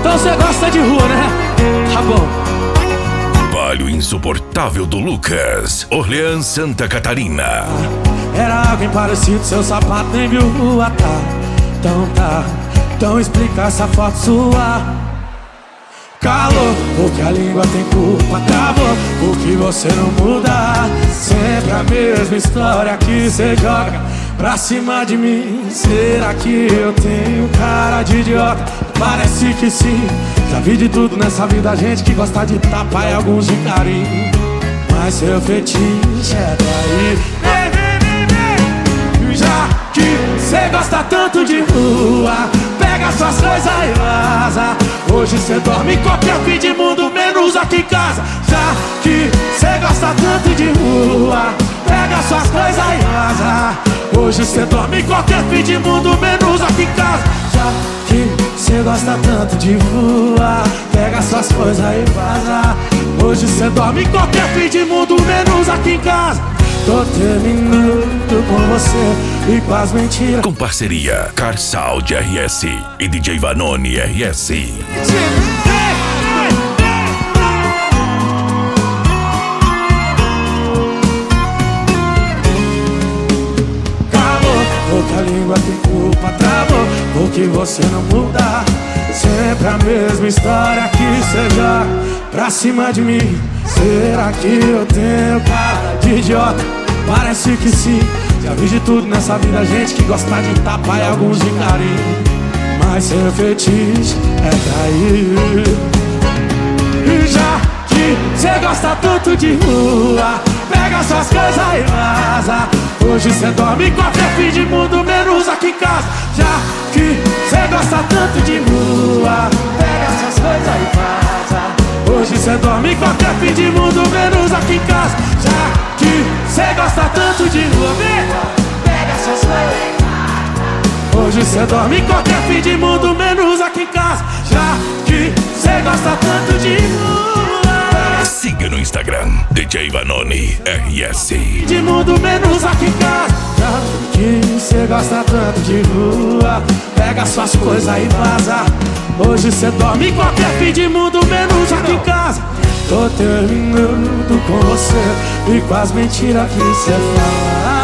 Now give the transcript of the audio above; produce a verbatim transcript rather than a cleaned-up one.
Então você gosta de rua, né? Tá bom. Trabalho insuportável do Lucas, Orleans, Santa Catarina. Era alguém parecido, seu sapato nem viu rua, tá? Então tá, então explica essa foto sua. Calor, porque a língua tem culpa. Travou, porque você não muda. Sempre a mesma história que cê joga pra cima de mim. Será que eu tenho cara de idiota? Parece que sim. Já vi de tudo nessa vida, gente que gosta de tapa e alguns de carinho. Mas seu fetiche é trair. Vem, vem, vem, vem. Já que cê gosta tanto de rua, pega suas coisas e vaza. Hoje cê dorme em qualquer fim de mundo, menos aqui em casa. Já que cê gosta tanto de rua, pega suas coisas e vaza. Hoje cê dorme em qualquer fim de mundo, menos aqui em casa. Já que cê gosta tanto de rua, pega suas coisas e vaza. Hoje cê dorme em qualquer fim de mundo, menos aqui em casa. Tô terminando com você e com as mentiras. Com parceria Carsound R S e D J Vanoni R S. Calor, porque a língua tem culpa. Travou, porque você não muda. Sempre a mesma história que cê joga pra cima de mim. Será que eu tenho cara de idiota? Parece que sim. Já vi de tudo nessa vida, gente que gosta de tapa e alguns de carinho. Mas seu fetiche é trair. E já que cê gosta tanto de rua, pega suas coisas e vaza. Hoje cê dorme em qualquer fim de mundo, menos aqui em casa. Já que cê gosta tanto de rua, pega suas coisas e vaza. Hoje cê dorme em qualquer fim de mundo, menos aqui em casa. Já que cê gosta tanto de rua, vem, pega suas coisas e vaza. Hoje cê dorme em qualquer fim de mundo, menos aqui em casa. Já que cê gosta tanto de rua. Siga no Instagram D J Vanoni R S. De mundo, menos aqui em casa. Já que cê gosta tanto de rua, pega suas coisas e vaza. Hoje cê dorme em qualquer fim de mundo, menos aqui em casa. Tô terminando com você e com as mentiras que cê fala.